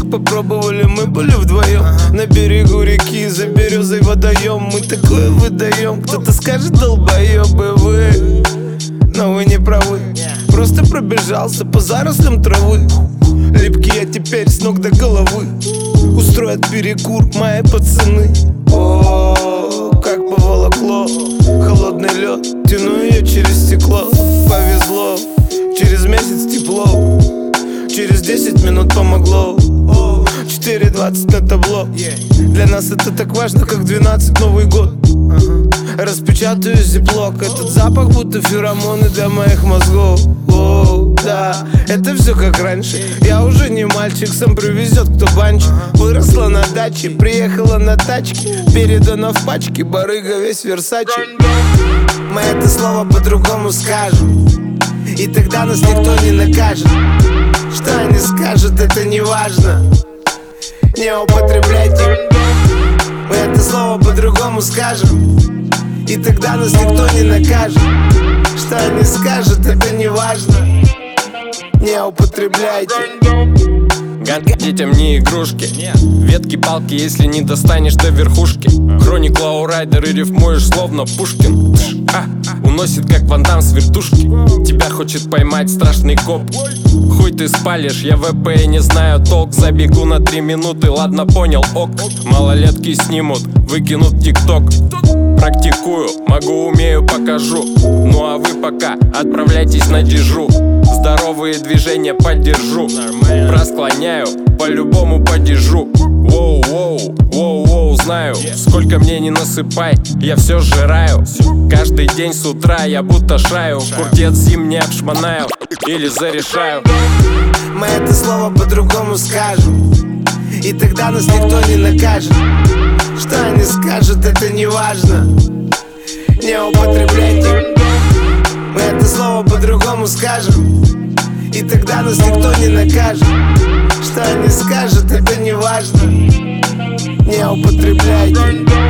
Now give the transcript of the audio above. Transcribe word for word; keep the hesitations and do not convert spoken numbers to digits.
попробовали, мы были вдвоем на берегу реки, за березой водоем. Мы такое выдаем, кто-то скажет: долбоебы вы. Но вы не правы, просто пробежался по зарослям травы. Липкий я теперь с ног до головы. Устроят перекур мои пацаны. О, как поволокло холодный лед, тяну ее через стекло. Повезло, через месяц тепло, через десять минут помогло. Четыре двадцать на табло. Для нас это так важно, как двенадцать Новый год. Распечатаю зиплок, этот запах будто феромоны для моих мозгов. О, да, это все как раньше. Я уже не мальчик, сам привезет кто банчик. Выросла на даче, приехала на тачке, передана в пачке, барыга весь Версачи. Мы это слово по-другому скажем, и тогда нас никто не накажет. Что они скажут, это не важно, не употребляйте. Мы это слово по-другому скажем, и тогда нас никто не накажет. Что они скажут, это не важно, не употребляйте. Гадки детям не игрушки, ветки, палки, если не достанешь до верхушки. Хроник лоурайдер и рифмуешь словно Пушкин. А, уносит как Ван Дам с вертушки. Тебя хочет поймать страшный коп. Хуй ты спалишь, я вэ пэ и не знаю толк. Забегу на три минуты, ладно понял, ок. Малолетки снимут, выкинут тикток. Практикую, могу, умею, покажу. Ну а вы пока отправляйтесь на дежу. Здоровые движения поддержу, просклоняю, по-любому подержу. Воу-воу, воу-воу, знаю, сколько мне не насыпай, я все сжираю. Каждый день с утра я будто шаю, куртец зимний обшмонаю или зарешаю. Мы это слово по-другому скажем, и тогда нас никто не накажет. Что они скажут, это не важно, не употребляйте. Мы это слово по-другому скажем, и тогда нас никто не накажет. Что они скажут, это не важно, не употребляйте.